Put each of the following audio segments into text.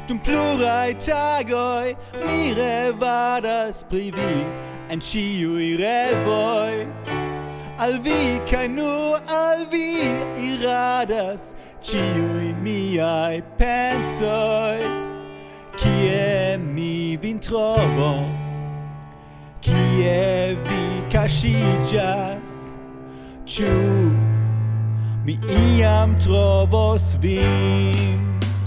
Dum plurai tagoi, mire vadas privi, en ciui revoi. Alvi cainu alvi iradas, ciui miai pensoi. Kie mi vin trovos, kie vi cascigas, ciu mi iam trovos vin.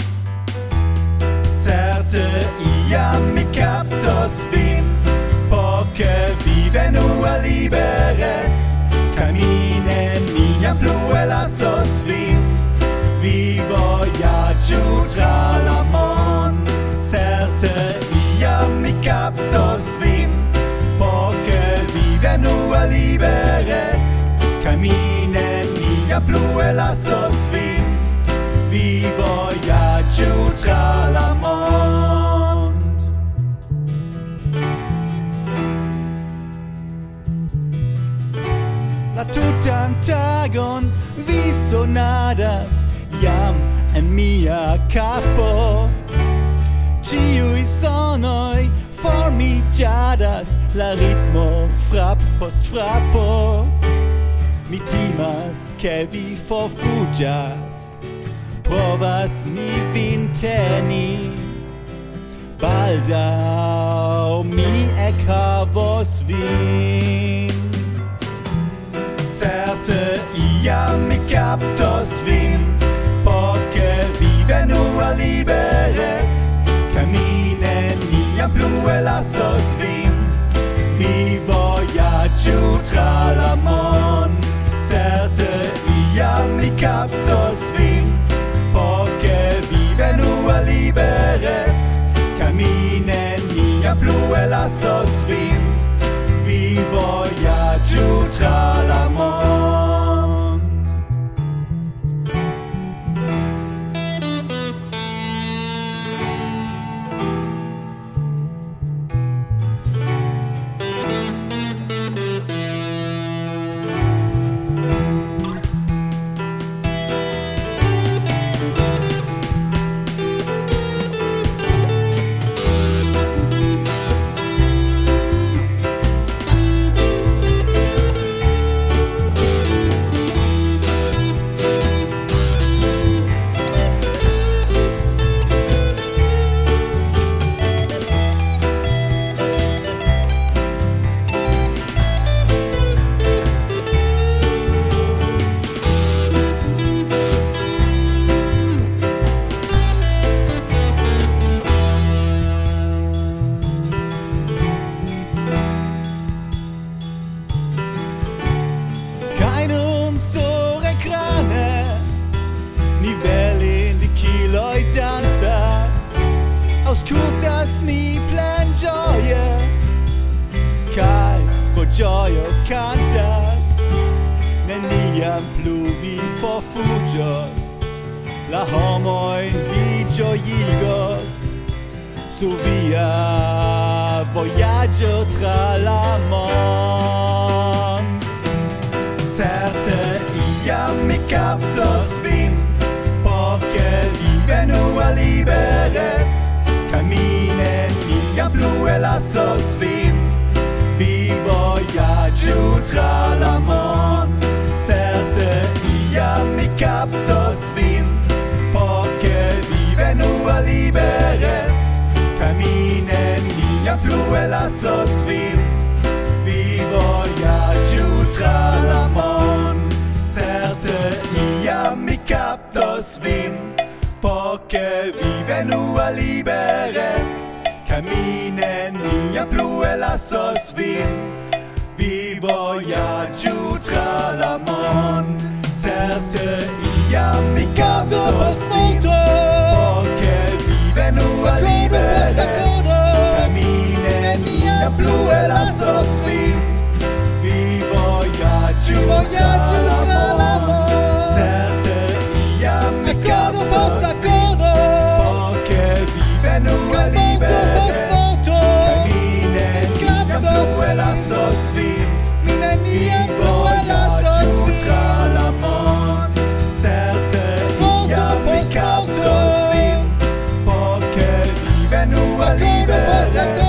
Certe iam mi captos vin, poche vi venua liberez, caminen iam plue lassos vin, vi voyagiu tra la mon. Certe iam mi captos vin, poche vi venua liberez, caminen iam plue lassos vin, vi voyagiu tra la mond. La tutan tagon vi sonadas iam en mia capo, ciui sonoi formigiadas, la ritmo frap post frappo. Mi timas che vi forfugias, provas mi vin teni, baldau mi echavos vin. Certe iam mi captos vin, poche vi venua liberez, caminen iam plue lassos vin, vi voyagiu tra la mon. Certe iam mi captos vin, poche vi venua liberez, caminen iam plue lassos vin, vi voyagiu tra la mond. Auscultas mi plen gioie, kai pro gioio cantas, neniam plu vi forfugios, la homoin vi gioigos, su via voyaggio tra la mon. Certe iam mi captos vin, poche vi venua liberez, caminen iam plue lassos vin, vi voyagiu tra la mon. Certe iam mi captos vin, poche vi venua liberez, caminen iam plue lassos vin, vi voyagiu tra la mon. Certe iam mi captos vin, poche vi venua liberez, caminen iam plue lassos vin, vi voyagiu tra la mon. Certe iam mi captos vin, poche vi venua liberez, caminen iam plue lassos vin, vi voyagiu tra la mon. Certe iam mi captos vin, poche vi venua liberez, caminen iam plue lassos vin, vi voyagiu tra la mon. Certe iam mi captos vin, poche liberet.